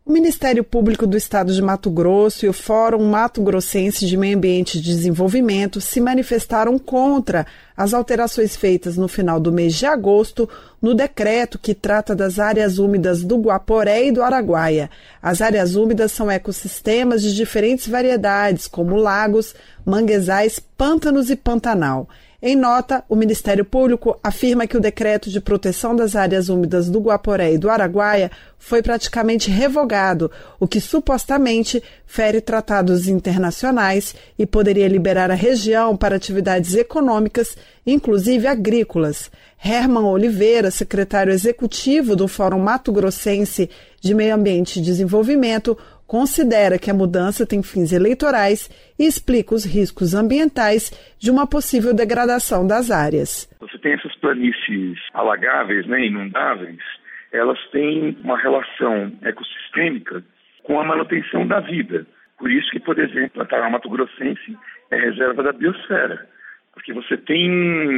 O Ministério Público do Estado de Mato Grosso e o Fórum Mato Grossense de Meio Ambiente e Desenvolvimento se manifestaram contra as alterações feitas no final do mês de agosto no decreto que trata das áreas úmidas do Guaporé e do Araguaia. As áreas úmidas são ecossistemas de diferentes variedades, como lagos, manguezais, pântanos e pantanal. Em nota, o Ministério Público afirma que o decreto de proteção das áreas úmidas do Guaporé e do Araguaia foi praticamente revogado, o que supostamente fere tratados internacionais e poderia liberar a região para atividades econômicas, inclusive agrícolas. Herman Oliveira, secretário executivo do Fórum Mato Grossense de Meio Ambiente e Desenvolvimento, considera que a mudança tem fins eleitorais e explica os riscos ambientais de uma possível degradação das áreas. Você tem essas planícies alagáveis, inundáveis, elas têm uma relação ecossistêmica com a manutenção da vida. Por isso que, por exemplo, a Pantanal Mato Grossense é reserva da biosfera, porque você tem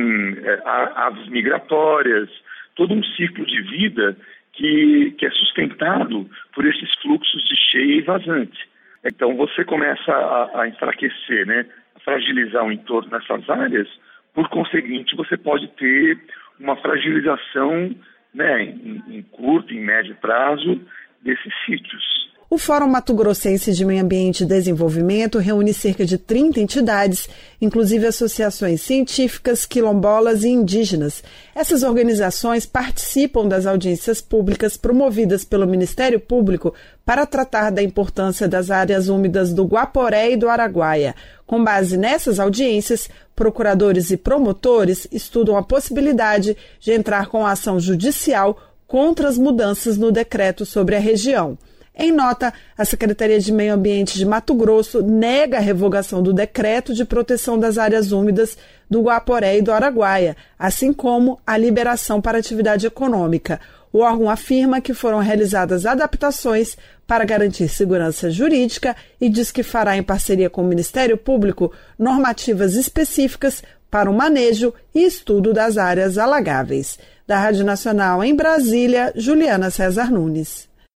aves migratórias, todo um ciclo de vida que é sustentado por esses fluxos de cheia e vazante. Então você começa a enfraquecer, a fragilizar o entorno dessas áreas, por conseguinte você pode ter uma fragilização em curto e médio prazo desses sítios. O Fórum Mato Grossense de Meio Ambiente e Desenvolvimento reúne cerca de 30 entidades, inclusive associações científicas, quilombolas e indígenas. Essas organizações participam das audiências públicas promovidas pelo Ministério Público para tratar da importância das áreas úmidas do Guaporé e do Araguaia. Com base nessas audiências, procuradores e promotores estudam a possibilidade de entrar com ação judicial contra as mudanças no decreto sobre a região. Em nota, a Secretaria de Meio Ambiente de Mato Grosso nega a revogação do decreto de proteção das áreas úmidas do Guaporé e do Araguaia, assim como a liberação para atividade econômica. O órgão afirma que foram realizadas adaptações para garantir segurança jurídica e diz que fará, em parceria com o Ministério Público, normativas específicas para o manejo e estudo das áreas alagáveis. Da Rádio Nacional em Brasília, Juliana César Nunes.